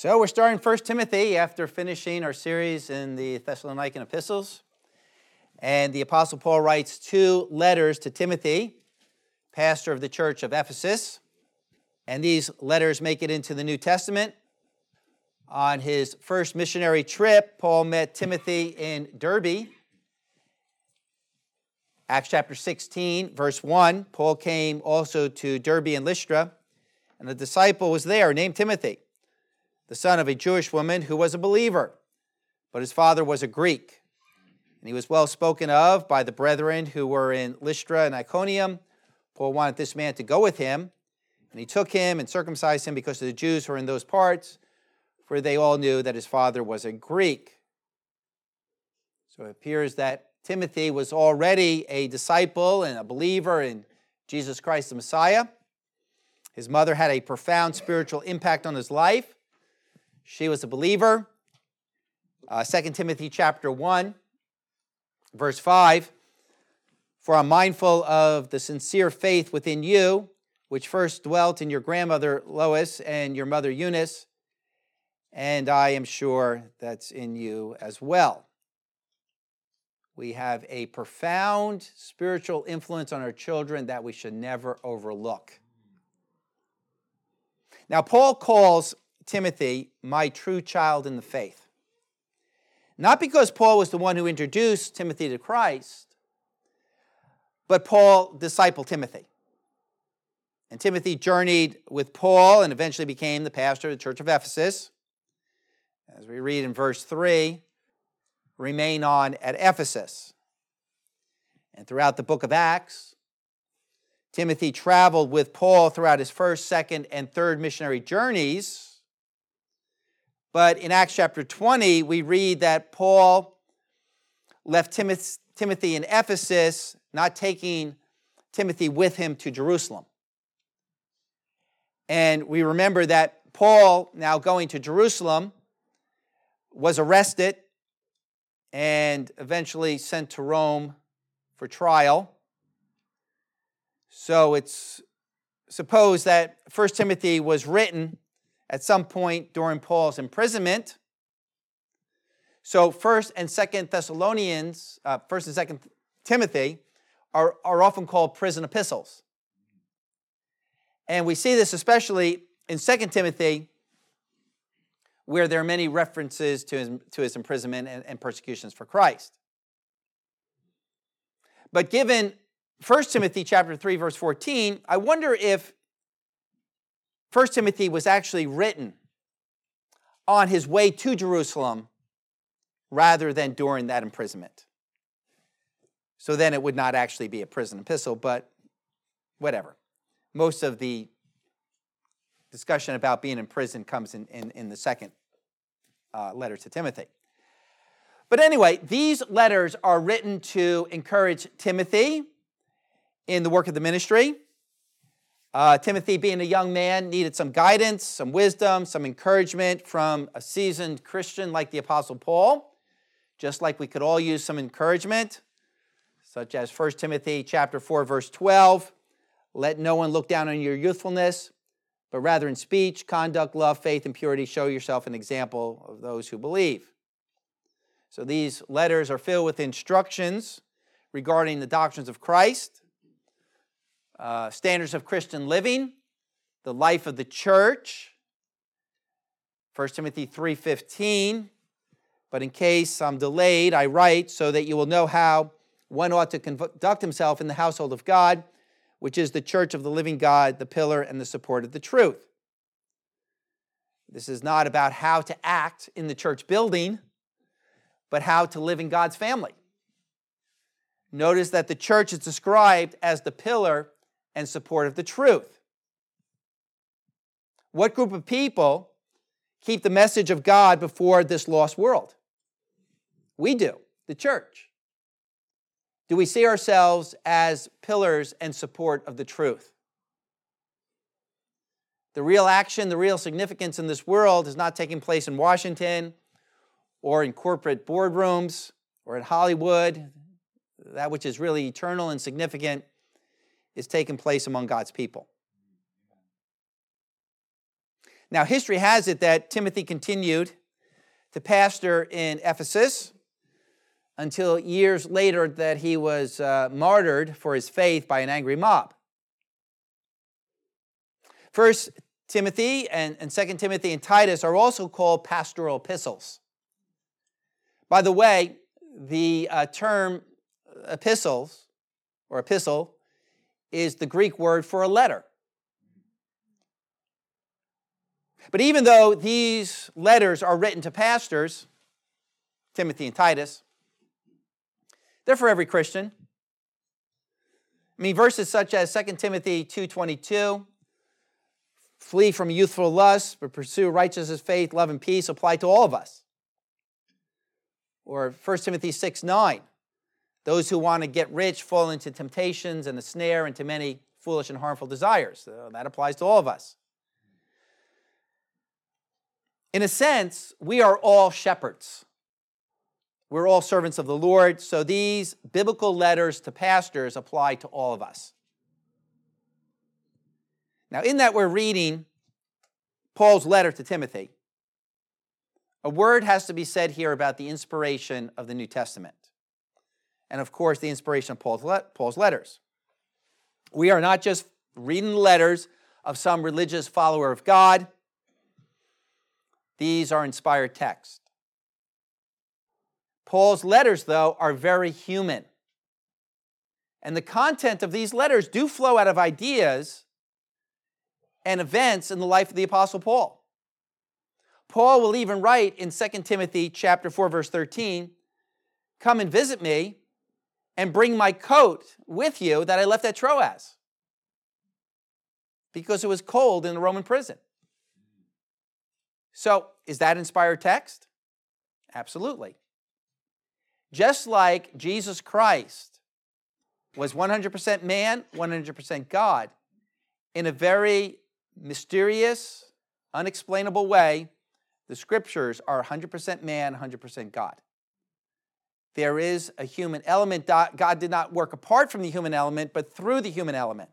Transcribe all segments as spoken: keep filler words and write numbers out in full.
So we're starting First Timothy after finishing our series in the Thessalonican epistles. And the Apostle Paul writes two letters to Timothy, pastor of the church of Ephesus. And these letters make it into the New Testament. On his first missionary trip, Paul met Timothy in Derbe. Acts chapter sixteen, verse one, Paul came also to Derbe and Lystra, and a disciple was there named Timothy, the son of a Jewish woman who was a believer, but his father was a Greek. And he was well spoken of by the brethren who were in Lystra and Iconium. Paul wanted this man to go with him, and he took him and circumcised him because of the Jews who were in those parts, for they all knew that his father was a Greek. So it appears that Timothy was already a disciple and a believer in Jesus Christ the Messiah. His mother had a profound spiritual impact on his life. She was a believer. Uh, Second Timothy chapter one, verse five, "For I'm mindful of the sincere faith within you, which first dwelt in your grandmother Lois and your mother Eunice, and I am sure that's in you as well." We have a profound spiritual influence on our children that we should never overlook. Now, Paul calls Timothy my true child in the faith. Not because Paul was the one who introduced Timothy to Christ, but Paul discipled Timothy. And Timothy journeyed with Paul and eventually became the pastor of the church of Ephesus. As we read in verse three, remain on at Ephesus. And throughout the book of Acts, Timothy traveled with Paul throughout his first, second, and third missionary journeys. But in Acts chapter twenty, we read that Paul left Timothy in Ephesus, not taking Timothy with him to Jerusalem. And we remember that Paul, now going to Jerusalem, was arrested and eventually sent to Rome for trial. So it's supposed that First Timothy was written at some point during Paul's imprisonment. So First and Second Thessalonians, uh, First and Second Timothy, are, are often called prison epistles. And we see this especially in Second Timothy, where there are many references to his, to his imprisonment and, and persecutions for Christ. But given First Timothy chapter three, verse fourteen, I wonder if First Timothy was actually written on his way to Jerusalem rather than during that imprisonment. So then it would not actually be a prison epistle, but whatever. Most of the discussion about being in prison comes in, in, in the second uh, letter to Timothy. But anyway, these letters are written to encourage Timothy in the work of the ministry. Uh, Timothy, being a young man, needed some guidance, some wisdom, some encouragement from a seasoned Christian like the Apostle Paul, just like we could all use some encouragement, such as First Timothy chapter four, verse twelve, "Let no one look down on your youthfulness, but rather in speech, conduct, love, faith, and purity, show yourself an example of those who believe." So these letters are filled with instructions regarding the doctrines of Christ, Uh, standards of Christian living, the life of the church. First Timothy three fifteen, "But in case I'm delayed, I write so that you will know how one ought to conduct himself in the household of God, which is the church of the living God, the pillar and the support of the truth." This is not about how to act in the church building, but how to live in God's family. Notice that the church is described as the pillar and support of the truth. What group of people keep the message of God before this lost world? We do, the church. Do we see ourselves as pillars and support of the truth? The real action, the real significance in this world is not taking place in Washington or in corporate boardrooms or in Hollywood. That which is really eternal and significant is taking place among God's people. Now, history has it that Timothy continued to pastor in Ephesus until years later that he was uh, martyred for his faith by an angry mob. First Timothy and, and Second Timothy and Titus are also called pastoral epistles. By the way, the uh, term epistles or epistle is the Greek word for a letter. But even though these letters are written to pastors, Timothy and Titus, they're for every Christian. I mean, verses such as Second Timothy two twenty-two, flee from youthful lusts, but pursue righteousness, faith, love, and peace, apply to all of us. Or First Timothy six nine, those who want to get rich fall into temptations and a snare and to many foolish and harmful desires. So that applies to all of us. In a sense, we are all shepherds. We're all servants of the Lord, so these biblical letters to pastors apply to all of us. Now, in that we're reading Paul's letter to Timothy, a word has to be said here about the inspiration of the New Testament. And of course, the inspiration of Paul's, le- Paul's letters. We are not just reading the letters of some religious follower of God. These are inspired texts. Paul's letters, though, are very human. And the content of these letters do flow out of ideas and events in the life of the Apostle Paul. Paul will even write in Second Timothy chapter four, verse thirteen, "Come and visit me and bring my coat with you that I left at Troas," because it was cold in the Roman prison. So, is that inspired text? Absolutely. Just like Jesus Christ was one hundred percent man, one hundred percent God, in a very mysterious, unexplainable way, the Scriptures are one hundred percent man, one hundred percent God. There is a human element. God did not work apart from the human element, but through the human element.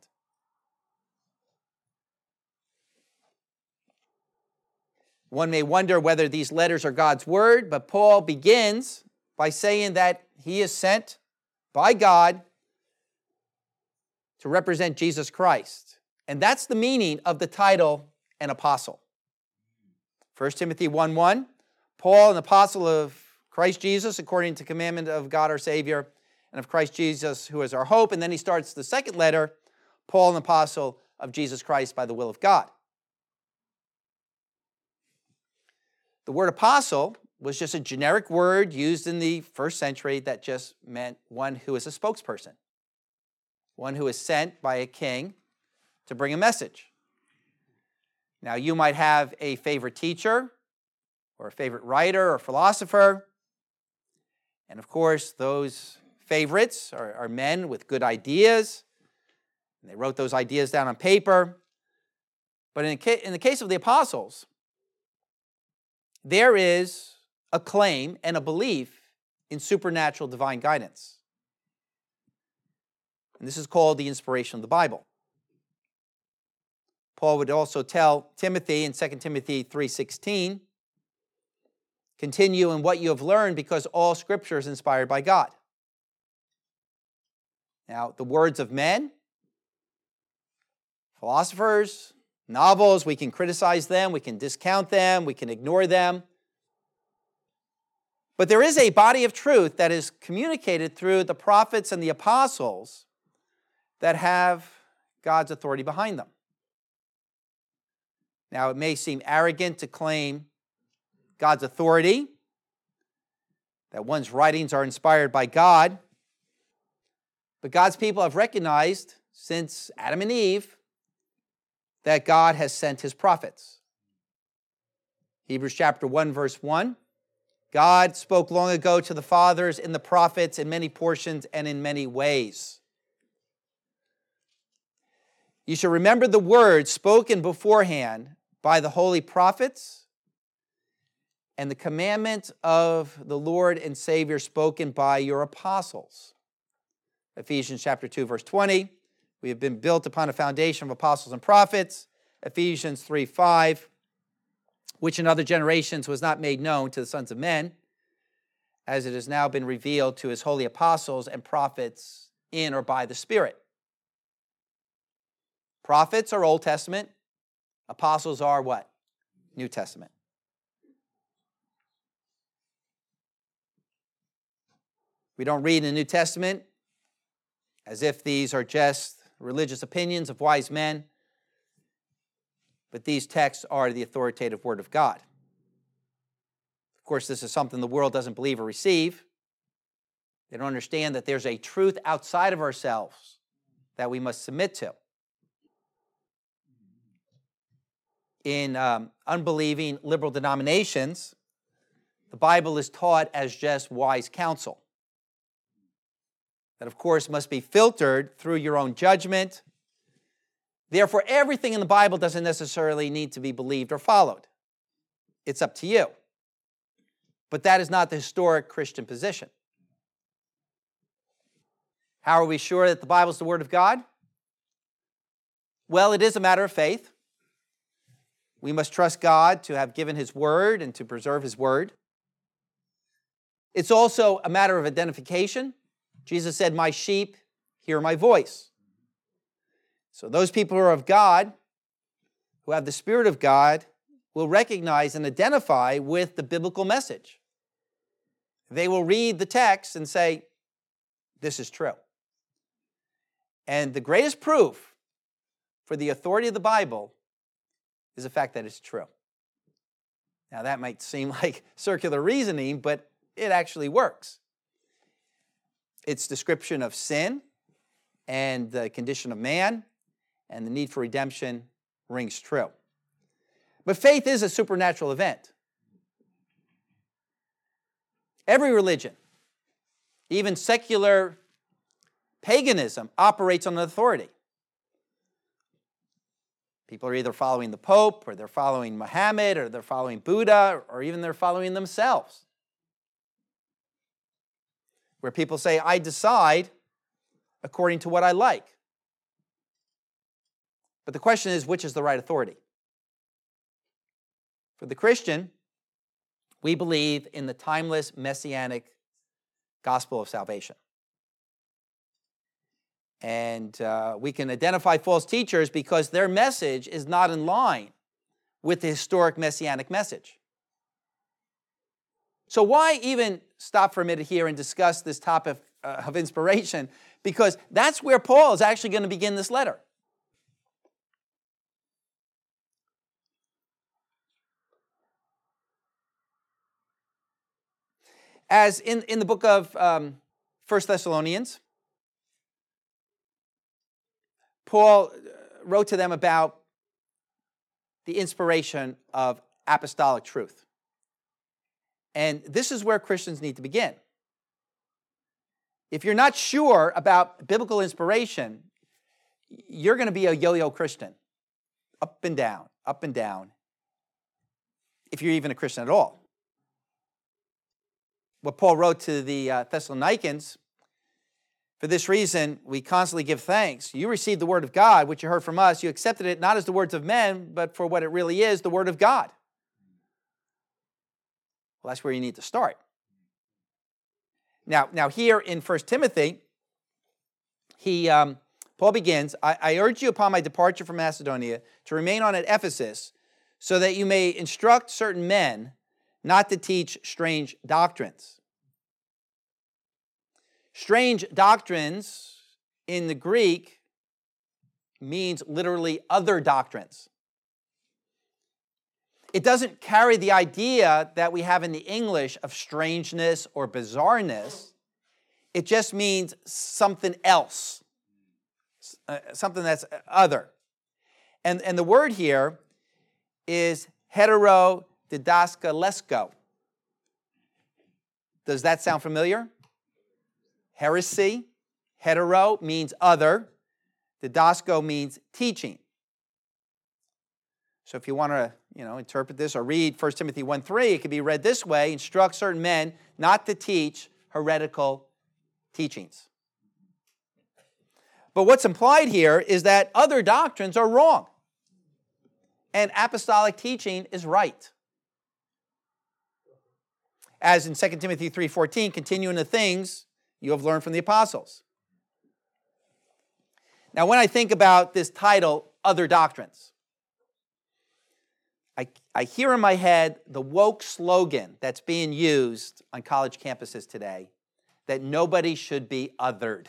One may wonder whether these letters are God's word, but Paul begins by saying that he is sent by God to represent Jesus Christ. And that's the meaning of the title, an apostle. First Timothy one one, Paul, an apostle of Christ Jesus, according to the commandment of God our Savior, and of Christ Jesus, who is our hope. And then he starts the second letter, Paul, an apostle of Jesus Christ by the will of God. The word apostle was just a generic word used in the first century that just meant one who is a spokesperson, one who is sent by a king to bring a message. Now, you might have a favorite teacher or a favorite writer or philosopher, and of course, those favorites are, are men with good ideas, and they wrote those ideas down on paper. But in, in the case of the apostles, there is a claim and a belief in supernatural divine guidance. And this is called the inspiration of the Bible. Paul would also tell Timothy in Second Timothy three sixteen, continue in what you have learned because all Scripture is inspired by God. Now, the words of men, philosophers, novels, we can criticize them, we can discount them, we can ignore them. But there is a body of truth that is communicated through the prophets and the apostles that have God's authority behind them. Now, it may seem arrogant to claim God's authority, that one's writings are inspired by God, but God's people have recognized since Adam and Eve that God has sent his prophets. Hebrews chapter one, verse one, God spoke long ago to the fathers in the prophets in many portions and in many ways. You shall remember the words spoken beforehand by the holy prophets and the commandment of the Lord and Savior spoken by your apostles. Ephesians chapter two, verse twenty, we have been built upon a foundation of apostles and prophets. Ephesians three five, which in other generations was not made known to the sons of men, as it has now been revealed to his holy apostles and prophets in or by the Spirit. Prophets are Old Testament. Apostles are what? New Testament. We don't read in the New Testament as if these are just religious opinions of wise men, but these texts are the authoritative Word of God. Of course, this is something the world doesn't believe or receive. They don't understand that there's a truth outside of ourselves that we must submit to. In um, unbelieving liberal denominations, the Bible is taught as just wise counsel. That, of course, must be filtered through your own judgment. Therefore, everything in the Bible doesn't necessarily need to be believed or followed. It's up to you. But that is not the historic Christian position. How are we sure that the Bible is the Word of God? Well, it is a matter of faith. We must trust God to have given His Word and to preserve His Word. It's also a matter of identification. Jesus said, "My sheep hear my voice." So those people who are of God, who have the Spirit of God, will recognize and identify with the biblical message. They will read the text and say, this is true. And the greatest proof for the authority of the Bible is the fact that it's true. Now that might seem like circular reasoning, but it actually works. Its description of sin and the condition of man and the need for redemption rings true. But faith is a supernatural event. Every religion, even secular paganism, operates on authority. People are either following the Pope, or they're following Muhammad, or they're following Buddha, or even they're following themselves. Where people say, I decide according to what I like. But the question is, which is the right authority? For the Christian, we believe in the timeless messianic gospel of salvation. And uh, we can identify false teachers because their message is not in line with the historic messianic message. So why even stop for a minute here and discuss this topic uh, of inspiration? Because that's where Paul is actually going to begin this letter. As in, in the book of um, First Thessalonians, Paul wrote to them about the inspiration of apostolic truth. And this is where Christians need to begin. If you're not sure about biblical inspiration, you're going to be a yo-yo Christian. Up and down, up and down, if you're even a Christian at all. What Paul wrote to the uh, Thessalonians, for this reason, we constantly give thanks. You received the word of God, which you heard from us. You accepted it not as the words of men, but for what it really is, the word of God. Well, that's where you need to start. Now, now here in First Timothy, he, um, Paul begins, I, I urge you upon my departure from Macedonia to remain on at Ephesus so that you may instruct certain men not to teach strange doctrines. Strange doctrines in the Greek means literally other doctrines. It doesn't carry the idea that we have in the English of strangeness or bizarreness. It just means something else, uh, something that's other. And, and the word here is heterodidaskalesco. Does that sound familiar? Heresy, hetero means other. Didasko means teaching. So if you want to, you know, interpret this or read First Timothy one three, it could be read this way: instruct certain men not to teach heretical teachings. But what's implied here is that other doctrines are wrong and apostolic teaching is right. as in Second Timothy three fourteen, continue in the things you have learned from the apostles. Now, when I think about this title, Other Doctrines, I, I hear in my head the woke slogan that's being used on college campuses today, that nobody should be othered.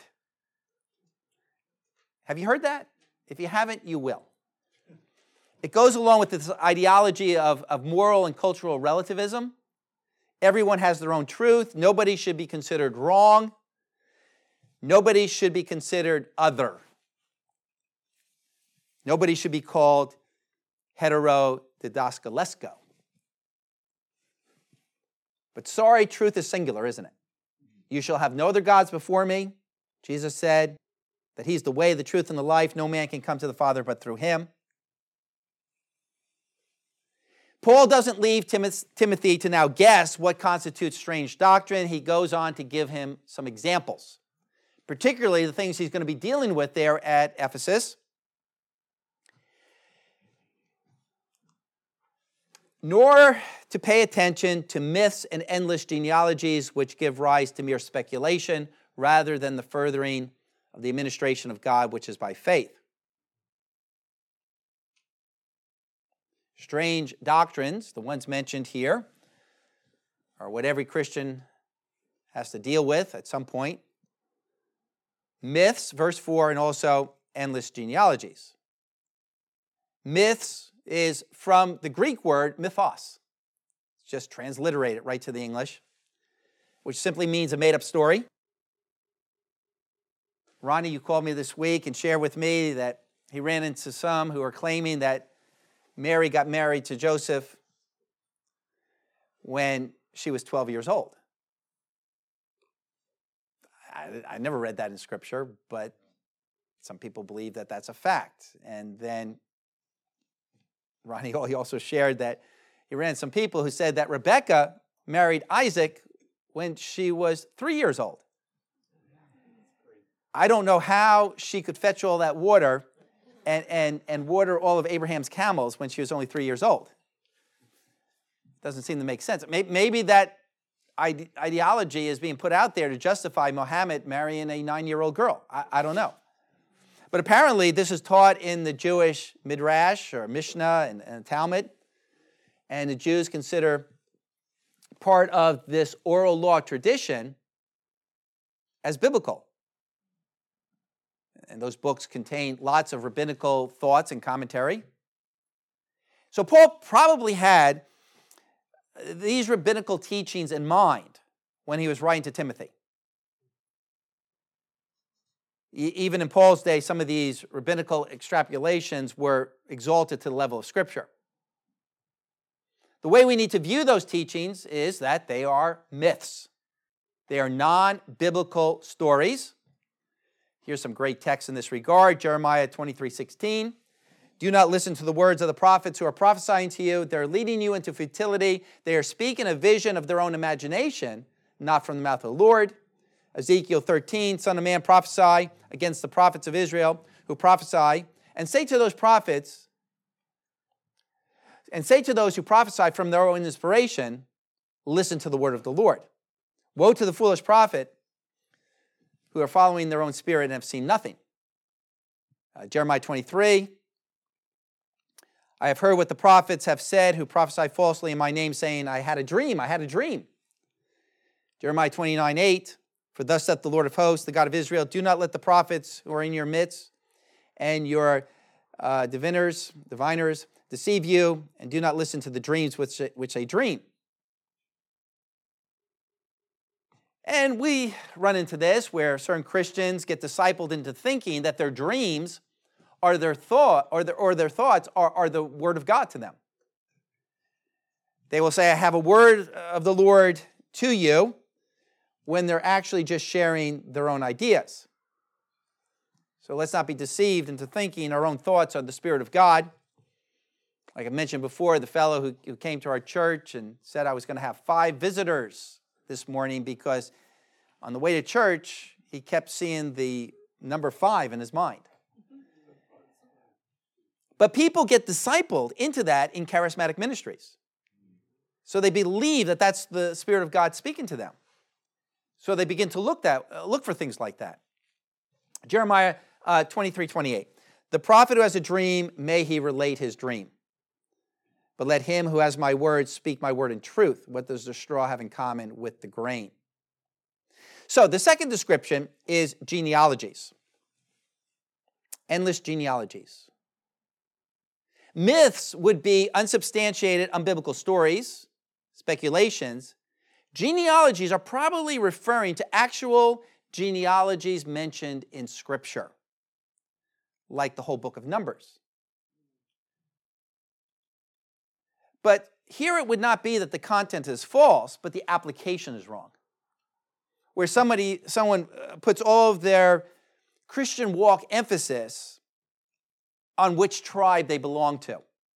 Have you heard that? If you haven't, you will. It goes along with this ideology of, of moral and cultural relativism. Everyone has their own truth. Nobody should be considered wrong. Nobody should be considered other. Nobody should be called heterodidaskalesco. But sorry, truth is singular, isn't it? You shall have no other gods before me. Jesus said that he's the way, the truth, and the life. No man can come to the Father but through him. Paul doesn't leave Timothy to now guess what constitutes strange doctrine. He goes on to give him some examples, particularly the things he's going to be dealing with there at Ephesus. Nor to pay attention to myths and endless genealogies which give rise to mere speculation rather than the furthering of the administration of God, which is by faith. Strange doctrines, the ones mentioned here, are what every Christian has to deal with at some point. Myths, verse four, and also endless genealogies. Myths is from the Greek word mythos. Just transliterate it right to the English, which simply means a made-up story. Ronnie, you called me this week and shared with me that he ran into some who are claiming that Mary got married to Joseph when she was twelve years old. I, I never read that in Scripture, but some people believe that that's a fact. And then Ronnie he also shared that he ran into some people who said that Rebekah married Isaac when she was three years old. I don't know how she could fetch all that water and, and, and water all of Abraham's camels when she was only three years old. Doesn't seem to make sense. Maybe, maybe that ide- ideology is being put out there to justify Muhammad marrying a nine-year-old girl. I, I don't know. But apparently this is taught in the Jewish Midrash or Mishnah and, and Talmud. And the Jews consider part of this oral law tradition as biblical. And those books contain lots of rabbinical thoughts and commentary. So Paul probably had these rabbinical teachings in mind when he was writing to Timothy. Even in Paul's day, some of these rabbinical extrapolations were exalted to the level of Scripture. The way we need to view those teachings is that they are myths. They are non-biblical stories. Here's some great text in this regard. Jeremiah twenty-three sixteen. Do not listen to the words of the prophets who are prophesying to you. They're leading you into futility. They are speaking a vision of their own imagination, not from the mouth of the Lord. Ezekiel thirteen, Son of man, prophesy against the prophets of Israel who prophesy, and say to those prophets, and say to those who prophesy from their own inspiration, listen to the word of the Lord. Woe to the foolish prophet who are following their own spirit and have seen nothing. Uh, Jeremiah twenty-three, I have heard what the prophets have said who prophesy falsely in my name, saying, I had a dream, I had a dream. Jeremiah twenty-nine eight, for thus saith the Lord of hosts, the God of Israel, do not let the prophets who are in your midst and your uh, diviners, diviners deceive you, and do not listen to the dreams which, which they dream. And we run into this where certain Christians get discipled into thinking that their dreams are their thought, or their, or their thoughts are, are the word of God to them. They will say, I have a word of the Lord to you, when they're actually just sharing their own ideas. So let's not be deceived into thinking our own thoughts are the Spirit of God. Like I mentioned before, the fellow who, who came to our church and said I was going to have five visitors this morning because on the way to church, he kept seeing the number five in his mind. But people get discipled into that in charismatic ministries. So they believe that that's the Spirit of God speaking to them. So they begin to look that uh, look for things like that. Jeremiah uh, twenty-three twenty-eight. The prophet who has a dream, may he relate his dream. But let him who has my word speak my word in truth. What does the straw have in common with the grain? So the second description is genealogies. Endless genealogies. Myths would be unsubstantiated, unbiblical stories, speculations. Genealogies are probably referring to actual genealogies mentioned in Scripture, like the whole book of Numbers. But here it would not be that the content is false, but the application is wrong. Where somebody, someone puts all of their Christian walk emphasis on which tribe they belong to.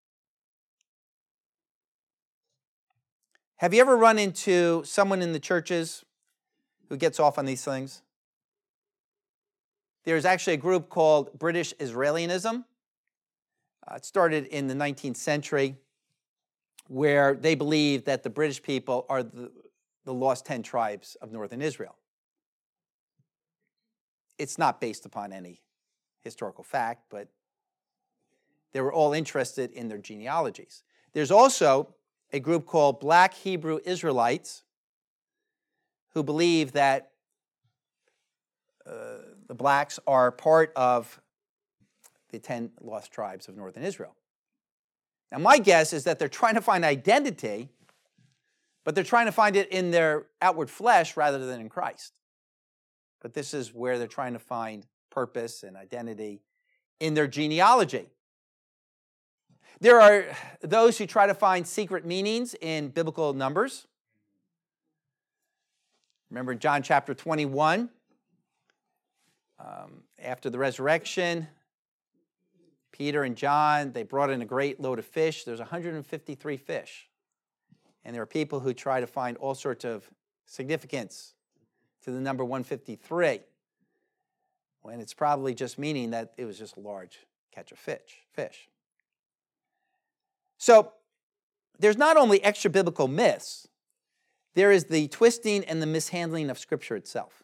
Have you ever run into someone in the churches who gets off on these things? There's actually a group called British Israelianism. Uh, it started in the nineteenth century, where they believe that the British people are the, the lost ten tribes of northern Israel. It's not based upon any historical fact, but they were all interested in their genealogies. There's also a group called Black Hebrew Israelites who believe that uh, the blacks are part of the ten lost tribes of northern Israel. Now, my guess is that they're trying to find identity, but they're trying to find it in their outward flesh rather than in Christ. But this is where they're trying to find purpose and identity in their genealogy. There are those who try to find secret meanings in biblical numbers. Remember in John chapter twenty-one, um, after the resurrection, Peter and John, they brought in a great load of fish. There's one hundred fifty-three fish. And there are people who try to find all sorts of significance to the number one hundred fifty-three, when it's probably just meaning that it was just a large catch of fish. fish. So there's not only extra-biblical myths, there is the twisting and the mishandling of Scripture itself.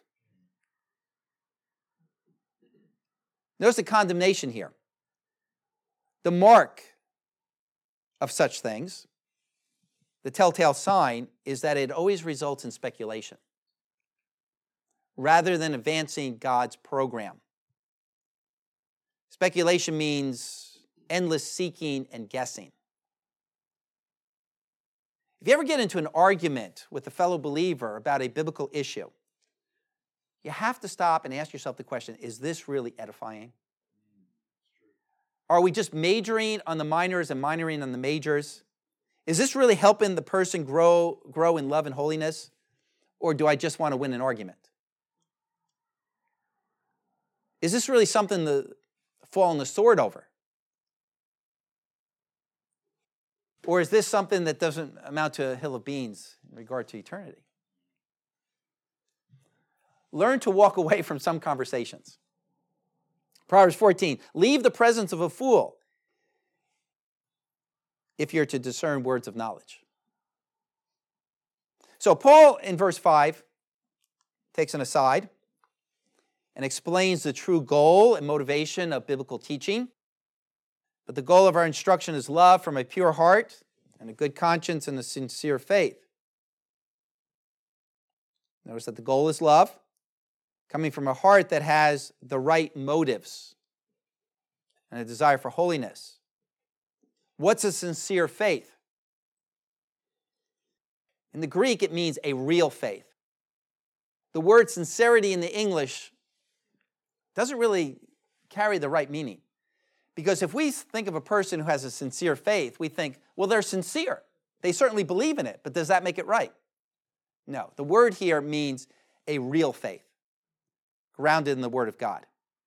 Notice the condemnation here. The mark of such things, the telltale sign, is that it always results in speculation rather than advancing God's program. Speculation means endless seeking and guessing. If you ever get into an argument with a fellow believer about a biblical issue, you have to stop and ask yourself the question, is this really edifying? Are we just majoring on the minors and minoring on the majors? Is this really helping the person grow, grow in love and holiness? Or do I just want to win an argument? Is this really something to fall on the sword over? Or is this something that doesn't amount to a hill of beans in regard to eternity? Learn to walk away from some conversations. Proverbs fourteen, leave the presence of a fool if you're to discern words of knowledge. So Paul, in verse five, takes an aside and explains the true goal and motivation of biblical teaching. But the goal of our instruction is love from a pure heart and a good conscience and a sincere faith. Notice that the goal is love, coming from a heart that has the right motives and a desire for holiness. What's a sincere faith? In the Greek, it means a real faith. The word sincerity in the English doesn't really carry the right meaning. Because if we think of a person who has a sincere faith, we think, well, they're sincere. They certainly believe in it, but does that make it right? No. The word here means a real faith, grounded in the Word of God.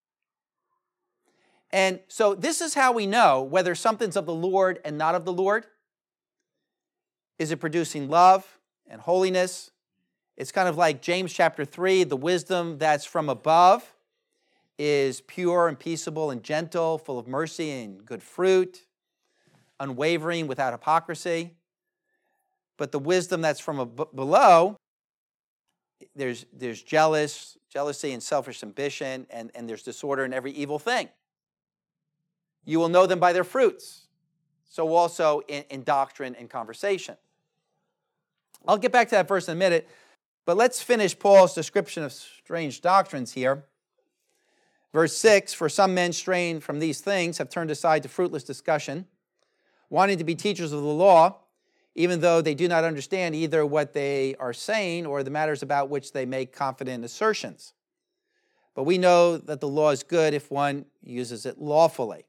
And so this is how we know whether something's of the Lord and not of the Lord. Is it producing love and holiness? It's kind of like James chapter three, the wisdom that's from above is pure and peaceable and gentle, full of mercy and good fruit, unwavering, without hypocrisy. But the wisdom that's from ab- below, there's, there's jealous, jealousy and selfish ambition, and, and there's disorder in every evil thing. You will know them by their fruits. So also in, in doctrine and conversation. I'll get back to that verse in a minute, but let's finish Paul's description of strange doctrines here. Verse six, for some men straying from these things have turned aside to fruitless discussion, wanting to be teachers of the law, even though they do not understand either what they are saying or the matters about which they make confident assertions. But we know that the law is good if one uses it lawfully.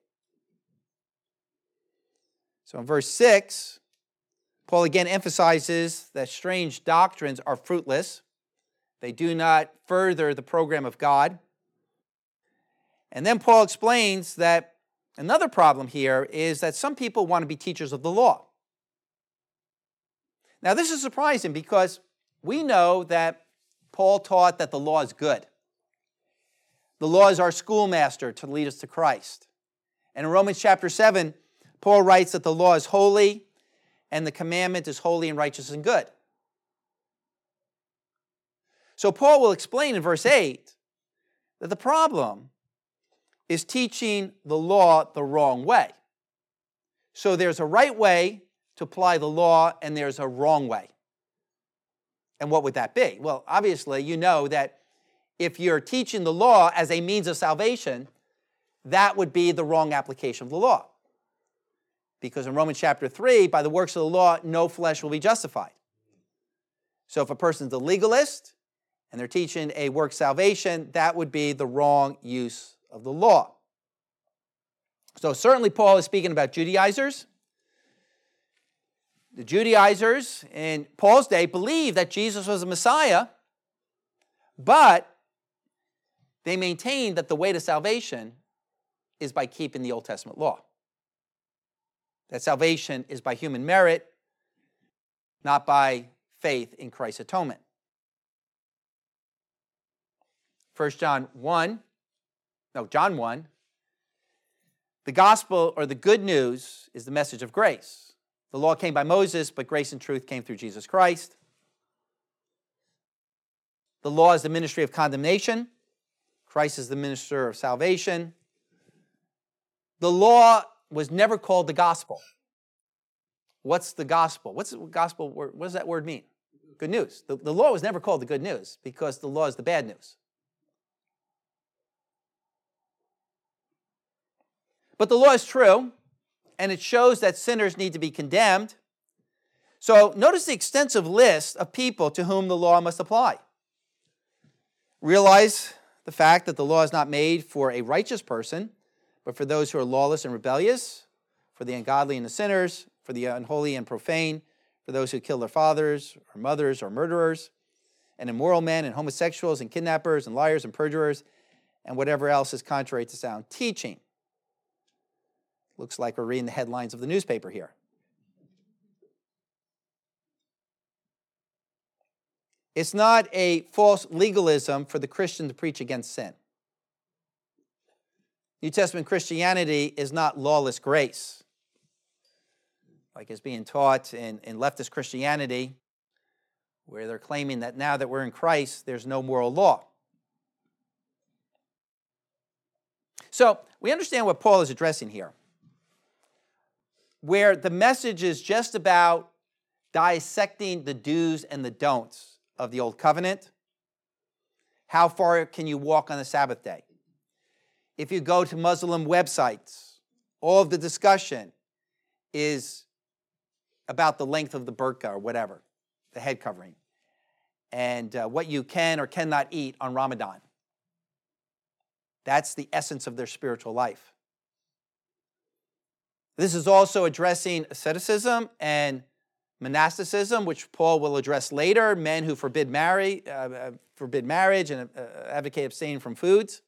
So in verse six, Paul again emphasizes that strange doctrines are fruitless. They do not further the program of God. And then Paul explains that another problem here is that some people want to be teachers of the law. Now this is surprising because we know that Paul taught that the law is good. The law is our schoolmaster to lead us to Christ. And in Romans chapter seven, Paul writes that the law is holy and the commandment is holy and righteous and good. So Paul will explain in verse eight that the problem is teaching the law the wrong way. So there's a right way to apply the law and there's a wrong way. And what would that be? Well, obviously, you know that if you're teaching the law as a means of salvation, that would be the wrong application of the law. Because in Romans chapter three, by the works of the law, no flesh will be justified. So if a person's a legalist and they're teaching a work salvation, that would be the wrong use of the law. So certainly Paul is speaking about Judaizers. The Judaizers in Paul's day believed that Jesus was the Messiah, but they maintained that the way to salvation is by keeping the Old Testament law. That salvation is by human merit, not by faith in Christ's atonement. First John one, no, John one, the gospel or the good news is the message of grace. The law came by Moses, but grace and truth came through Jesus Christ. The law is the ministry of condemnation. Christ is the minister of salvation. The law was never called the gospel. What's the gospel? What's the gospel word? What does that word mean? Good news. The, the law was never called the good news because the law is the bad news. But the law is true, and it shows that sinners need to be condemned. So notice the extensive list of people to whom the law must apply. Realize the fact that the law is not made for a righteous person, but for those who are lawless and rebellious, for the ungodly and the sinners, for the unholy and profane, for those who kill their fathers or mothers or murderers, and immoral men and homosexuals and kidnappers and liars and perjurers, and whatever else is contrary to sound teaching. Looks like we're reading the headlines of the newspaper here. It's not a false legalism for the Christian to preach against sin. New Testament Christianity is not lawless grace, like is being taught in, in leftist Christianity, where they're claiming that now that we're in Christ, there's no moral law. So we understand what Paul is addressing here, where the message is just about dissecting the do's and the don'ts of the Old Covenant. How far can you walk on the Sabbath day? If you go to Muslim websites, all of the discussion is about the length of the burqa or whatever, the head covering, and uh, what you can or cannot eat on Ramadan. That's the essence of their spiritual life. This is also addressing asceticism and monasticism, which Paul will address later, men who forbid, marry, uh, forbid marriage and uh, advocate abstaining from foods.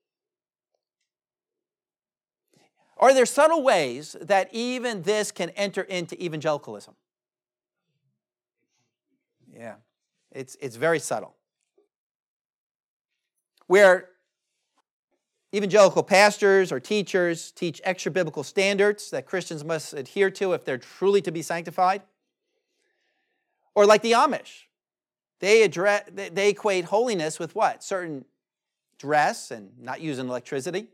Are there subtle ways that even this can enter into evangelicalism? Yeah, it's, it's very subtle. Where evangelical pastors or teachers teach extra biblical standards that Christians must adhere to if they're truly to be sanctified. Or like the Amish. They, address, they equate holiness with what? Certain dress and not using electricity.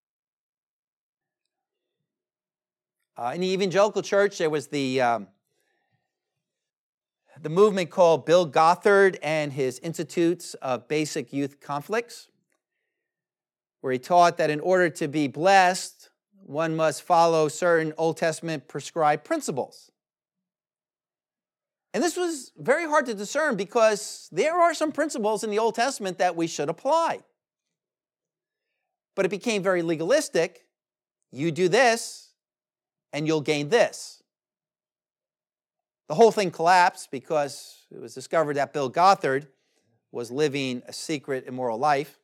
Uh, in the evangelical church, there was the, um, the movement called Bill Gothard and his Institutes of Basic Youth Conflicts, where he taught that in order to be blessed, one must follow certain Old Testament prescribed principles. And this was very hard to discern because there are some principles in the Old Testament that we should apply. But it became very legalistic. You do this, and you'll gain this. The whole thing collapsed because it was discovered that Bill Gothard was living a secret, immoral life.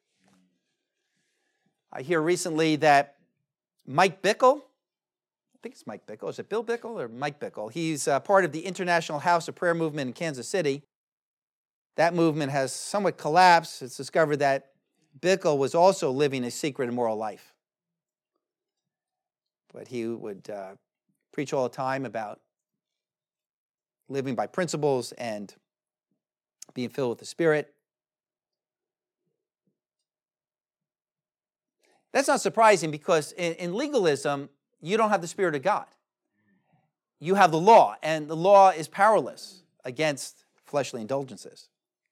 I hear recently that Mike Bickle, I think it's Mike Bickle. Is it Bill Bickle or Mike Bickle? He's uh, part of the International House of Prayer movement in Kansas City. That movement has somewhat collapsed. It's discovered that Bickle was also living a secret, immoral life. But he would uh, preach all the time about living by principles and being filled with the Spirit. That's not surprising because in, in legalism, you don't have the Spirit of God. You have the law, and the law is powerless against fleshly indulgences.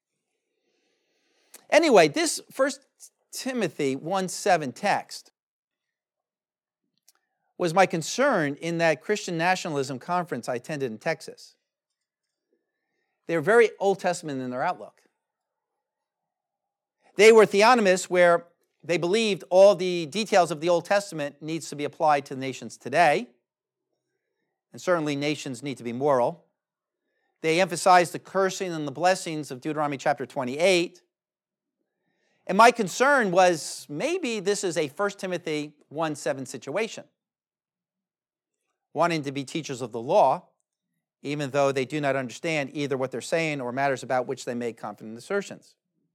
Anyway, this First Timothy one seven text was my concern in that Christian nationalism conference I attended in Texas. They were very Old Testament in their outlook. They were theonomists where they believed all the details of the Old Testament needs to be applied to the nations today. And certainly nations need to be moral. They emphasized the cursing and the blessings of Deuteronomy chapter twenty-eight. And my concern was maybe this is a First Timothy one seven situation. Wanting to be teachers of the law, even though they do not understand either what they're saying or matters about which they make confident assertions.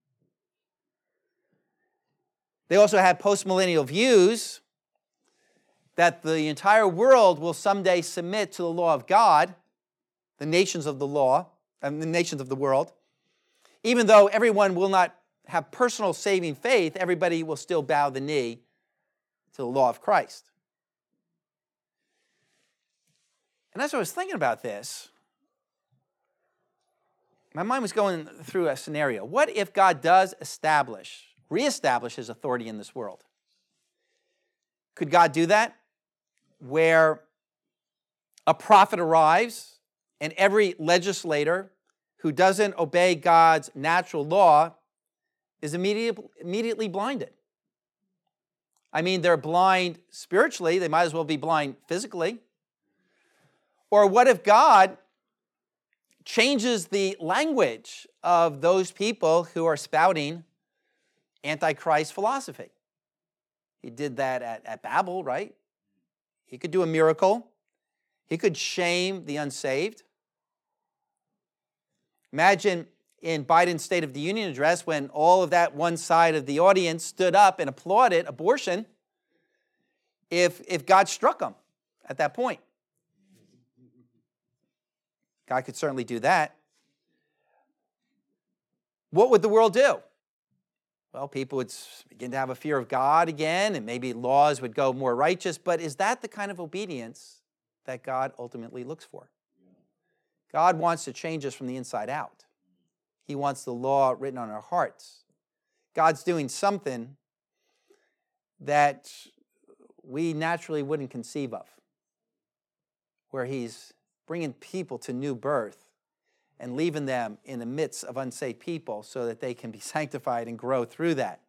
They also had postmillennial views that the entire world will someday submit to the law of God, the nations of the law, and the nations of the world. Even though everyone will not have personal saving faith, everybody will still bow the knee to the law of Christ. And as I was thinking about this, my mind was going through a scenario. What if God does establish reestablish his authority in this world? Could God do that? Where a prophet arrives and every legislator who doesn't obey God's natural law is immediately, immediately blinded. I mean, they're blind spiritually. They might as well be blind physically. Or what if God changes the language of those people who are spouting Antichrist philosophy? He did that at, at Babel, right? He could do a miracle. He could shame the unsaved. Imagine in Biden's State of the Union address when all of that one side of the audience stood up and applauded abortion, if, if God struck them at that point. God could certainly do that. What would the world do? Well, people would begin to have a fear of God again, and maybe laws would go more righteous, but is that the kind of obedience that God ultimately looks for? God wants to change us from the inside out. He wants the law written on our hearts. God's doing something that we naturally wouldn't conceive of, where he's bringing people to new birth and leaving them in the midst of unsaved people so that they can be sanctified and grow through that.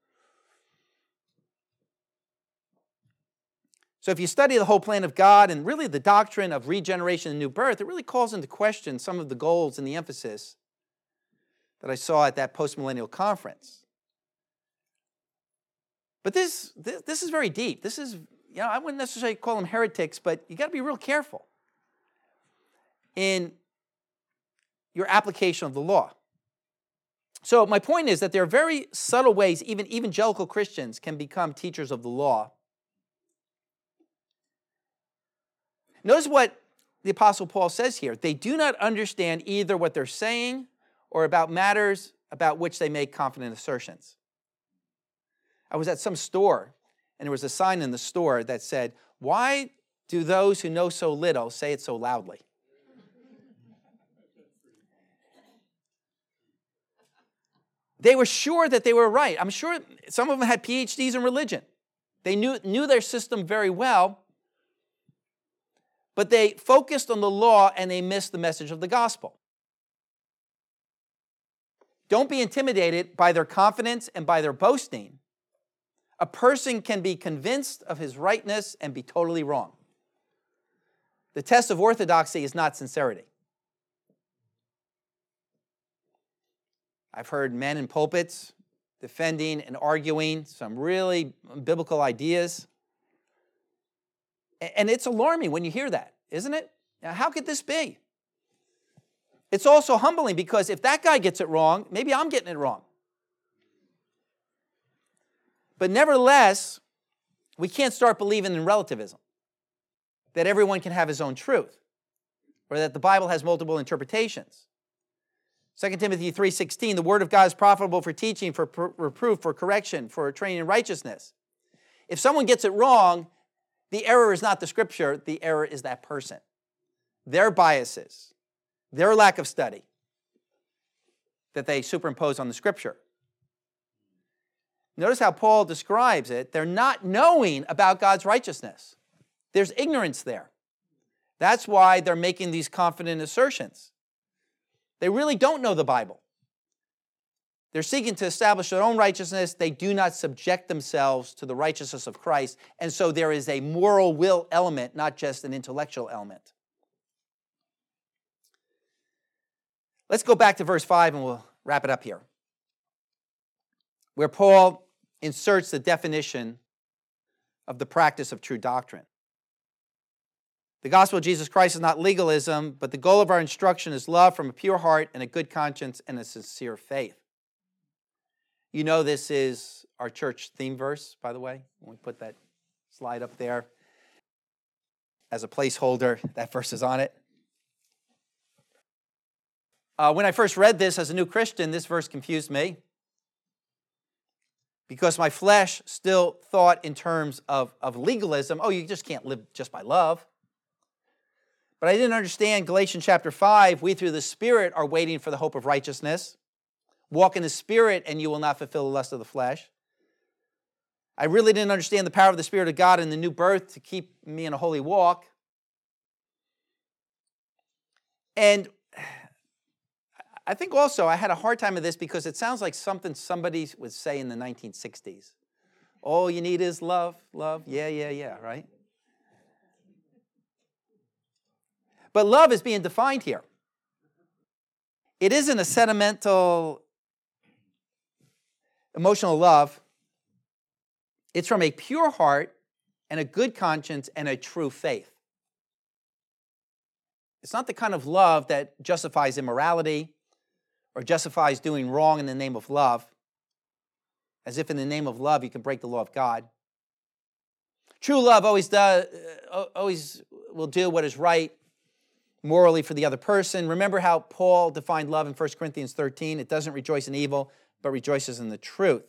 So if you study the whole plan of God and really the doctrine of regeneration and new birth, it really calls into question some of the goals and the emphasis that I saw at that postmillennial conference. But this, this, this is very deep. This is, you know, I wouldn't necessarily call them heretics, but you got to be real careful in your application of the law. So my point is that there are very subtle ways even evangelical Christians can become teachers of the law. Notice what the Apostle Paul says here. They do not understand either what they're saying or about matters about which they make confident assertions. I was at some store, and there was a sign in the store that said, "Why do those who know so little say it so loudly?" They were sure that they were right. I'm sure some of them had P H Ds in religion. They knew, knew their system very well, but they focused on the law and they missed the message of the gospel. Don't be intimidated by their confidence and by their boasting. A person can be convinced of his rightness and be totally wrong. The test of orthodoxy is not sincerity. I've heard men in pulpits defending and arguing some really biblical ideas. And it's alarming when you hear that, isn't it? Now, how could this be? It's also humbling because if that guy gets it wrong, maybe I'm getting it wrong. But nevertheless, we can't start believing in relativism, that everyone can have his own truth, or that the Bible has multiple interpretations. Second Timothy three sixteen, the word of God is profitable for teaching, for reproof, for correction, for training in righteousness. If someone gets it wrong, the error is not the scripture, the error is that person. Their biases, their lack of study that they superimpose on the scripture. Notice how Paul describes it. They're not knowing about God's righteousness. There's ignorance there. That's why they're making these confident assertions. They really don't know the Bible. They're seeking to establish their own righteousness. They do not subject themselves to the righteousness of Christ. And so there is a moral will element, not just an intellectual element. Let's go back to verse five and we'll wrap it up here, where Paul inserts the definition of the practice of true doctrine. The gospel of Jesus Christ is not legalism, but the goal of our instruction is love from a pure heart and a good conscience and a sincere faith. You know this is our church theme verse, by the way. When we put that slide up there as a placeholder, that verse is on it. Uh, when I first read this as a new Christian, this verse confused me because my flesh still thought in terms of, of legalism. Oh, you just can't live just by love. But I didn't understand Galatians chapter five, we through the Spirit are waiting for the hope of righteousness. Walk in the Spirit and you will not fulfill the lust of the flesh. I really didn't understand the power of the Spirit of God in the new birth to keep me in a holy walk. And I think also I had a hard time with this because it sounds like something somebody would say in the nineteen sixties. All you need is love, love, yeah, yeah, yeah, right? But love is being defined here. It isn't a sentimental, emotional love. It's from a pure heart and a good conscience and a true faith. It's not the kind of love that justifies immorality or justifies doing wrong in the name of love, as if in the name of love you can break the law of God. True love always does, always will do what is right morally for the other person. Remember how Paul defined love in First Corinthians thirteen. It doesn't rejoice in evil, but rejoices in the truth.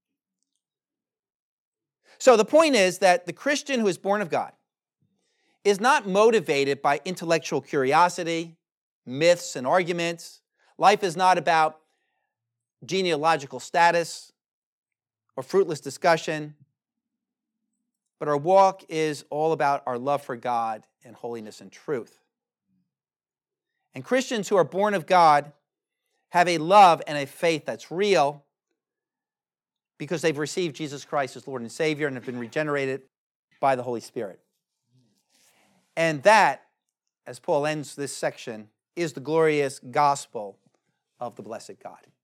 So the point is that the Christian who is born of God is not motivated by intellectual curiosity, myths, and arguments. Life is not about genealogical status or fruitless discussion, but our walk is all about our love for God and holiness and truth. And Christians who are born of God have a love and a faith that's real because they've received Jesus Christ as Lord and Savior and have been regenerated by the Holy Spirit. And that, as Paul ends this section, is the glorious gospel of the blessed God.